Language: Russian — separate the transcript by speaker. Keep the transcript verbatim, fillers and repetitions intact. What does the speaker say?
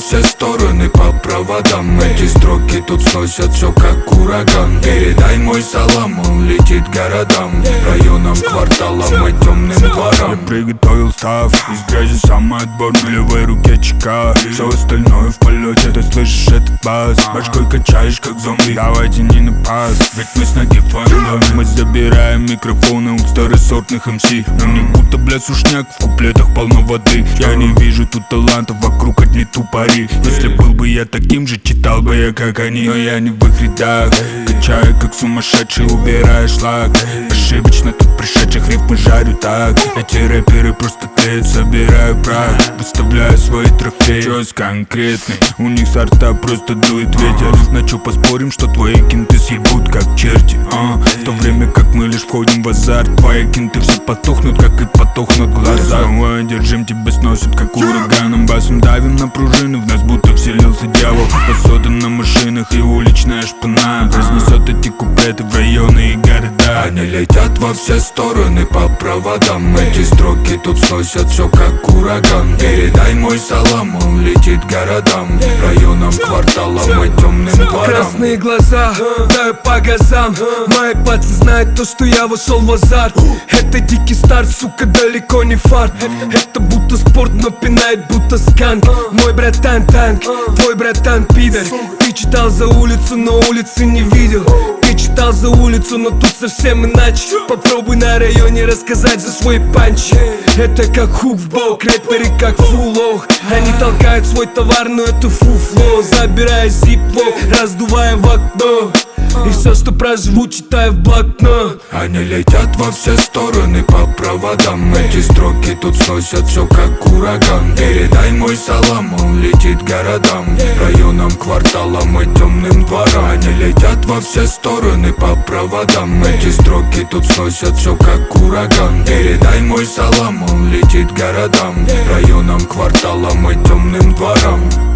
Speaker 1: все стороны по проводам. Эти строки тут сносят все как ураган. Передай мой салам, он летит городам, районам, кварталам и темным дворам.
Speaker 2: Я приготовил став из грязи, самый отборный. В левой руке чека, все остальное в полете. Ты слышишь этот бас, башкой качаешь как зомби. Давайте не на пас, ведь мы с ноги в твоем доме. Мы забираем микрофоны у второсортных эм си. На них будто, бля, сушняк, в куплетах полно воды. Я не вижу тут талантов, вокруг одни тупари. Если был бы я таким же, читал бы я как они. Но я не в их рядах, качаю как сумасшедший, убираю шлак. Ошибочно тут пришедших рифмы жарю так. Эти рэперы просто тлеют, собираю прах, выставляю свои трофеи. Чёс конкретный, у них сорта просто дует ветер. На чё поспорим, что твои кинты съебут как черти, а? В то время как мы лишь входим в азарт, твои кинты все потухнут, как и потухнут глаза. Снова одержим, тебя сносит как ураганом. Басом давим на пружины, в нас будто вселился дьявол. Посода на машинах и уличная шпана разнесет эти куплеты в районы и города.
Speaker 1: Они летят во все стороны по проводам. Эти строки тут сносят все как ураган. Передай мой салам, он летит городам, районам, кварталам и темным дворам.
Speaker 3: Красные глаза, даю по газам. Мои пацаны знают то, что я вошел в азарт. Это дикий старт, сука, далеко не фарт. Это будто спорт, но пинает будто сканк. Мой братан танк, твой братан пидор. Ты читал за улицу, но улицы не видел. Ты читал за улицу, но тут совсем иначе. Попробуй на районе рассказать за свой панч. Это как хук в бок, рэперы как фуллох. Они толкают свой товар, но это фуфло. Забирая зипло, раздувая в окно. И все, что проживу, читаю в блокнот.
Speaker 1: Они летят во все стороны по проводам. Эти строки тут сносят все как ураган. Передай мой салам, он летит городам, районам, кварталам и темным дворам. Они летят во все стороны по проводам. Эти строки тут сносят все как ураган. Передай мой салам, он летит городам, районам, кварталам и темным дворам.